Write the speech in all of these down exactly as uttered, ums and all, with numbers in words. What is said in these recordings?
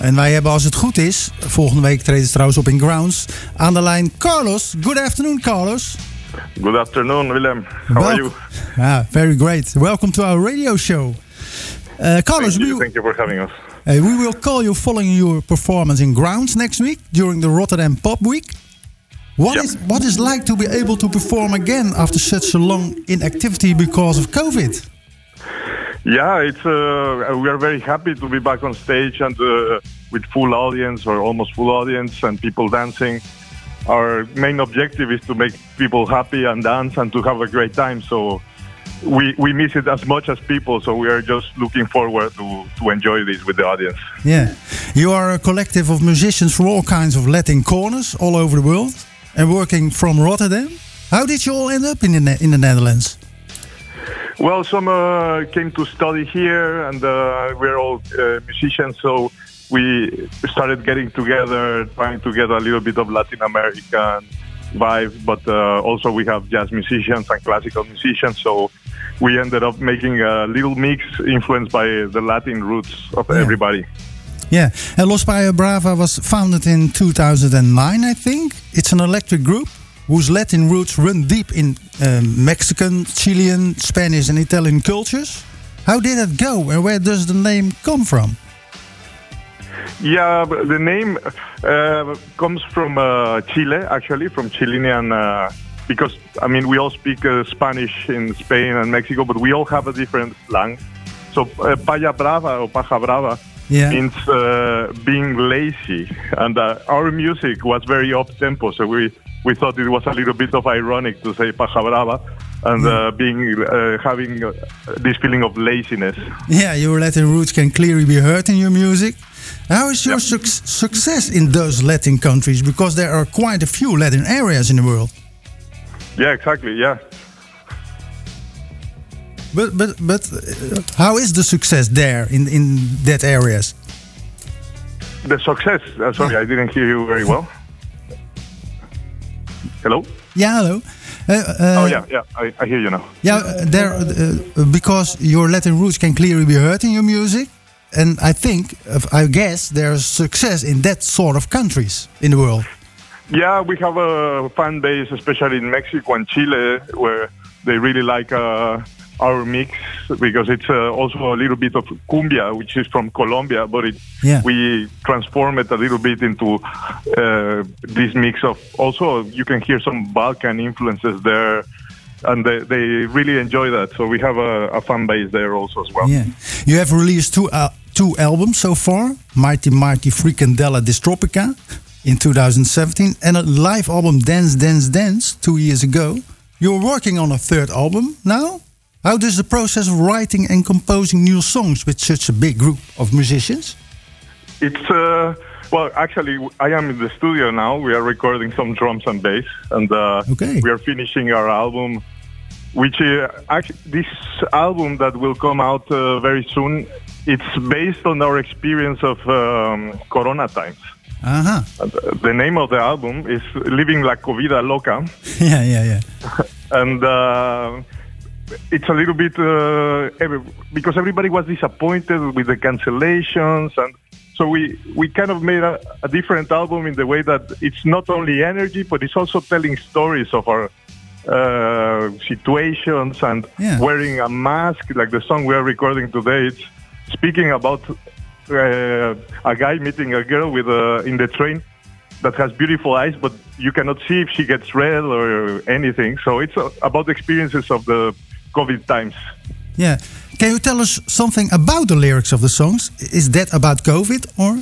En wij hebben, als het goed is, volgende week treden ze trouwens op in Grounds, aan de lijn Carlos. Good afternoon, Carlos. Good afternoon, Willem. How well, are you? Ah, very great. Welcome to our radio show. Uh, Carlos, thank you, we, thank you for having us. Uh, we will call you following your performance in Grounds next week during the Rotterdam Pop Week. What yep. is what is like to be able to perform again after such a long inactivity because of COVID? Yeah, it's uh, we are very happy to be back on stage and uh, with full audience or almost full audience and people dancing. Our main objective is to make people happy and dance and to have a great time. So we we miss it as much as people. So we are just looking forward to, to enjoy this with the audience. Yeah, you are a collective of musicians from all kinds of Latin corners all over the world and working from Rotterdam. How did you all end up in the ne- in the Netherlands? Well, some uh, came to study here, and uh, we're all uh, musicians, so we started getting together, trying to get a little bit of Latin American vibe, but uh, also we have jazz musicians and classical musicians, so we ended up making a little mix influenced by the Latin roots of yeah. everybody. Yeah, and Los Paya Brava was founded in two thousand nine, I think. It's an electric group whose Latin roots run deep in um, Mexican, Chilean, Spanish and Italian cultures. How did it go and where does the name come from? Yeah, the name uh, comes from uh, Chile, actually, from Chilean, uh, because, I mean, we all speak uh, Spanish in Spain and Mexico, but we all have a different slang. So, uh, Paya Brava or Paja Brava yeah. means uh, being lazy, and uh, our music was very up-tempo, so we We thought it was a little bit of ironic to say Paja Brava and uh, being uh, having uh, this feeling of laziness. Yeah, your Latin roots can clearly be heard in your music. How is your yep. su- success in those Latin countries? Because there are quite a few Latin areas in the world. Yeah, exactly. Yeah. But but but uh, how is the success there in in that areas? The success. Uh, sorry, yeah. I didn't hear you very well. Hello? Yeah, hello. Uh, uh, oh, yeah, yeah, I, I hear you now. Yeah, there, uh, because your Latin roots can clearly be heard in your music. And I think, I guess, there's success in that sort of countries in the world. Yeah, we have a fan base, especially in Mexico and Chile, where they really like uh, our mix, because it's uh, also a little bit of cumbia, which is from Colombia, but it, yeah. we transform it a little bit into uh, this mix of, also you can hear some Balkan influences there, and they, they really enjoy that. So we have a, a fan base there also as well. Yeah, you have released two uh, two albums so far, Mighty Mighty Fricandela Distropica in two thousand seventeen, and a live album Dance Dance Dance two years ago. You're working on a third album now? How does the process of writing and composing new songs with such a big group of musicians? It's, uh, well, actually, I am in the studio now. We are recording some drums and bass, and uh, okay. we are finishing our album, which uh, actually, this album that will come out uh, very soon, it's based on our experience of um, Corona times. Uh-huh. The name of the album is Living La Covida Loca. yeah, yeah, yeah. and... Uh, It's a little bit uh, every, because everybody was disappointed with the cancellations, and so we we kind of made a, a different album in the way that it's not only energy, but it's also telling stories of our uh, situations and yeah. wearing a mask. Like the song we are recording today, it's speaking about uh, a guy meeting a girl with a, in the train that has beautiful eyes, but you cannot see if she gets red or anything. So it's uh, about the experiences of the COVID times. Yeah. Can you tell us something about the lyrics of the songs? Is that about COVID or?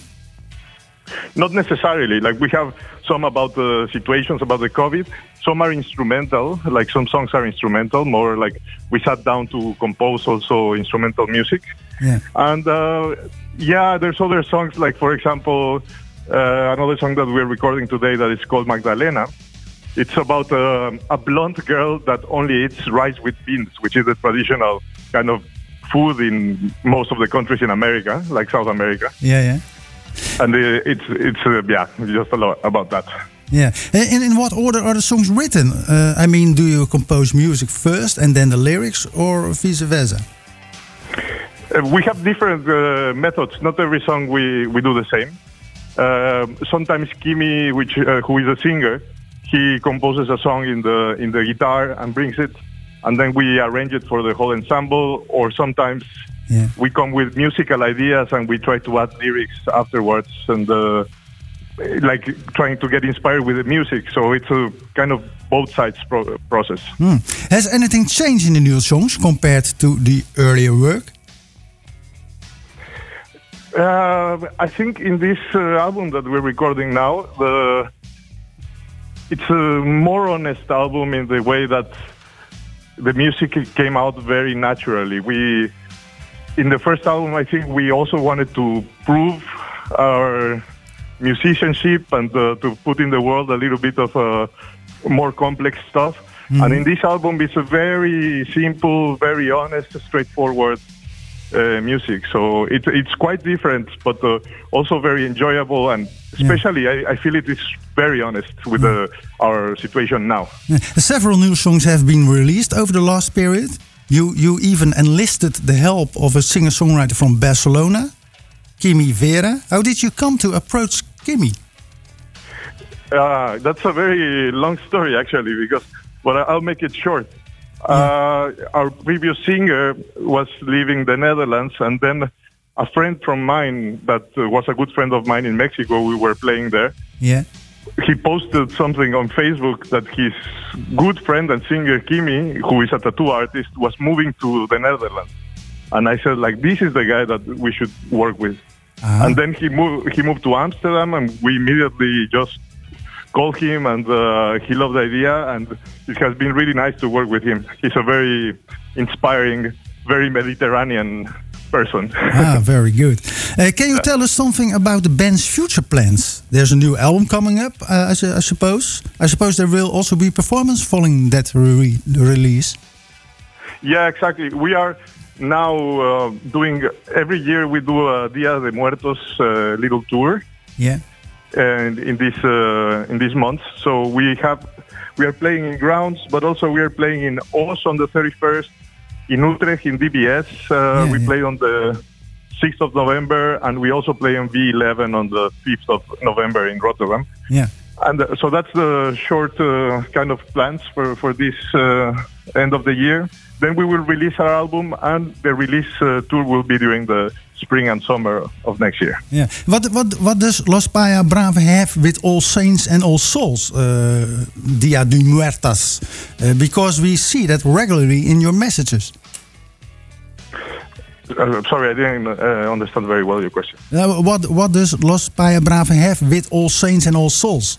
Not necessarily. Like we have some about the situations about the COVID. Some are instrumental. Like some songs are instrumental. More like we sat down to compose also instrumental music. Yeah. And uh, yeah, there's other songs like, for example, uh, another song that we're recording today that is called Magdalena. It's about uh, a blonde girl that only eats rice with beans, which is the traditional kind of food in most of the countries in America, like South America. Yeah, yeah. And uh, it's it's uh, yeah, just a lot about that. Yeah, and in what order are the songs written? Uh, I mean, do you compose music first and then the lyrics, or vice versa? Uh, we have different uh, methods. Not every song we, we do the same. Uh, sometimes Kimi, which uh, who is a singer, he composes a song in the in the guitar and brings it, and then we arrange it for the whole ensemble. Or sometimes yeah. we come with musical ideas and we try to add lyrics afterwards, and uh, like trying to get inspired with the music. So it's a kind of both sides pro- process. Hmm. Has anything changed in the new songs compared to the earlier work? Uh, I think in this uh, album that we're recording now, the it's a more honest album in the way that the music came out very naturally. We, in the first album, I think we also wanted to prove our musicianship and uh, to put in the world a little bit of uh, more complex stuff. Mm-hmm. And in this album, it's a very simple, very honest, straightforward Uh, music, so it, it's quite different, but uh, also very enjoyable, and especially yeah. I, I feel it is very honest with yeah. the, our situation now. Yeah. Several new songs have been released over the last period. You you even enlisted the help of a singer-songwriter from Barcelona, Kimi Vera. How did you come to approach Kimi? Uh, that's a very long story, actually, because but I'll make it short. Uh, our previous singer was leaving the Netherlands, and then a friend from mine that uh, was a good friend of mine in Mexico, we were playing there. Yeah. He posted something on Facebook that his good friend and singer Kimi, who is a tattoo artist, was moving to the Netherlands. And I said, like, this is the guy that we should work with. Uh-huh. And then he moved, he moved to Amsterdam, and we immediately just called him, and uh, he loved the idea, and it has been really nice to work with him. He's a very inspiring, very Mediterranean person. Ah, very good. Uh, can you yeah. tell us something about the band's future plans? There's a new album coming up, uh, I, su- I suppose. I suppose there will also be performance following that re- release. Yeah, exactly. We are now uh, doing, every year we do a Dia de Muertos uh, little tour. Yeah. And in this uh, in this month, so we have we are playing in grounds, but also we are playing in Oss on the thirty-first, in Utrecht in D B S. Uh, yeah, we yeah. play on the sixth of November, and we also play on V eleven on the fifth of November in Rotterdam. Yeah, and uh, so that's the short uh, kind of plans for for this uh, end of the year. Then we will release our album, and the release uh, tour will be during the spring and summer of next year. Yeah. What what what does Los Paya Brava have with All Saints and All Souls, uh, Dia de Muertas? Uh, because we see that regularly in your messages. Uh, sorry, I didn't uh, understand very well your question. Uh, what what does Los Paya Brava have with All Saints and All Souls?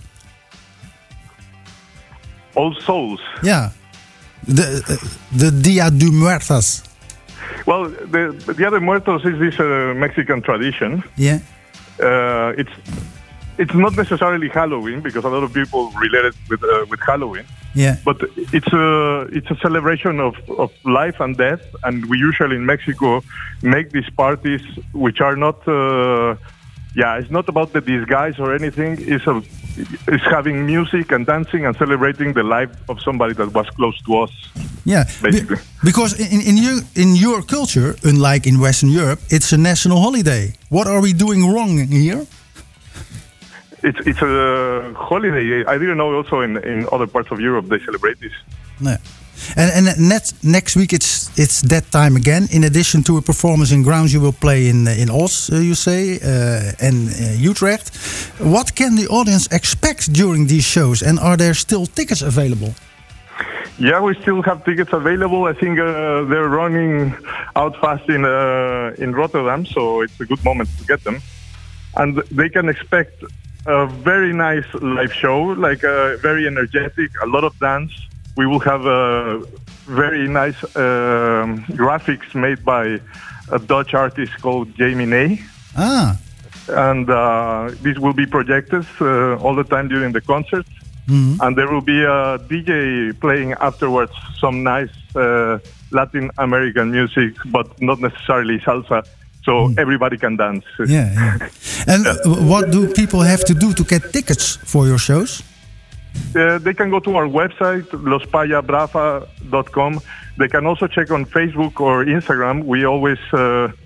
All Souls. Yeah. The uh, the Dia de Muertas. Well, the, the Dia de Muertos is this uh, Mexican tradition. Yeah. Uh, it's it's not necessarily Halloween, because a lot of people relate it with uh, with Halloween. Yeah. But it's a it's a celebration of, of life and death, and we usually in Mexico make these parties, which are not. Uh, yeah, it's not about the disguise or anything. It's a It's having music and dancing and celebrating the life of somebody that was close to us. Yeah, basically. Be- because in in your in your culture, unlike in Western Europe, it's a national holiday. What are we doing wrong here? It's it's a holiday. I didn't know also in, in other parts of Europe they celebrate this. Yeah. And and net, next week it's it's that time again. In addition to a performance in grounds, you will play in in Oss, uh, you say, uh, and uh, Utrecht. What can the audience expect during these shows? And are there still tickets available? Yeah, we still have tickets available. I think uh, they're running out fast in uh, in Rotterdam, so it's a good moment to get them. And they can expect a very nice live show, like uh, very energetic, a lot of dance. We will have a very nice uh, graphics made by a Dutch artist called Jamie Ney. Ah. And uh, this will be projected uh, all the time during the concert. Mm-hmm. And there will be a D J playing afterwards some nice uh, Latin American music, but not necessarily salsa. So mm. everybody can dance. Yeah, yeah. And uh, what do people have to do to get tickets for your shows? Uh, they can go to our website, los paya brava dot com. They can also check on Facebook or Instagram. We always uh,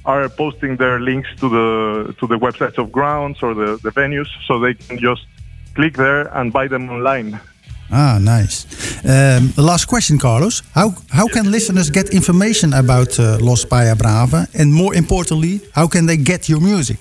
are posting their links to the to the websites of grounds or the, the venues, so they can just click there and buy them online. Ah, nice. Um, the last question, Carlos. How how can listeners get information about uh, Los Paya Brava, and more importantly, how can they get your music?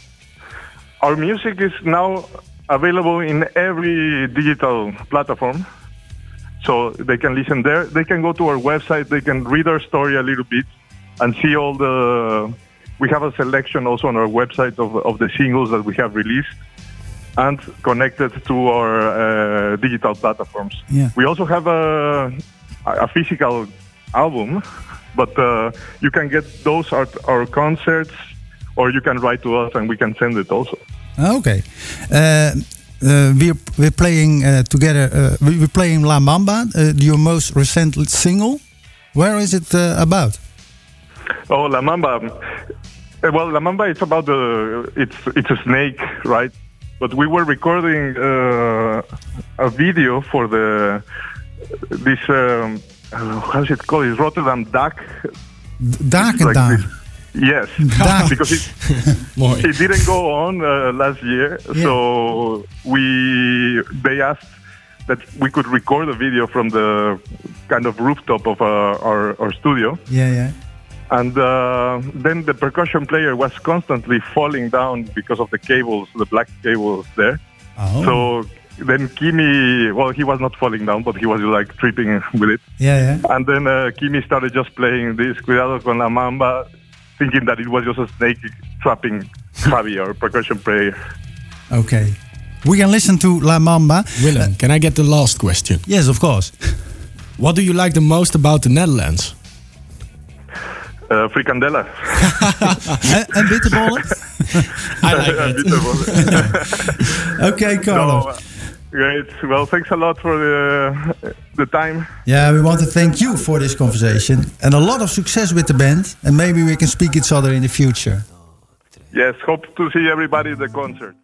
Our music is now available in every digital platform, so they can listen there. They can go to our website. They can read our story a little bit and see all the. We have a selection also on our website of of the singles that we have released and connected to our uh, digital platforms. Yeah. We also have a, a physical album, but uh, you can get those at our concerts, or you can write to us and we can send it also. Okay. Uh, uh, we're, we're playing uh, together, uh, we're playing La Mamba, uh, your most recent single. Where is it uh, about? Oh, La Mamba. Uh, Well, La Mamba, it's about the, it's, it's a snake, right? But we were recording uh, a video for the this um, uh, how's it called? It's Rotterdam Duck. Dakendaar. Like yes, Duck. because it, it didn't go on uh, last year, Yeah. so we they asked that we could record a video from the kind of rooftop of uh, our our studio. Yeah, yeah. And uh, then the percussion player was constantly falling down because of the cables, the black cables there. Oh. So then Kimi, well, he was not falling down, but he was like tripping with it. Yeah, yeah. And then uh, Kimi started just playing this Cuidado con la Mamba, thinking that it was just a snake trapping Javi, our percussion player. Okay. We can listen to La Mamba. Willem, can I get the last question? Yes, of course. What do you like the most about the Netherlands? Uh, frikandellen. En, en bitterballen? I like it. Okay, Carlos. No, uh, great. Well, thanks a lot for the the time. Yeah, we want to thank you for this conversation and a lot of success with the band. And maybe we can speak each other in the future. Yes, hope to see everybody at the concert.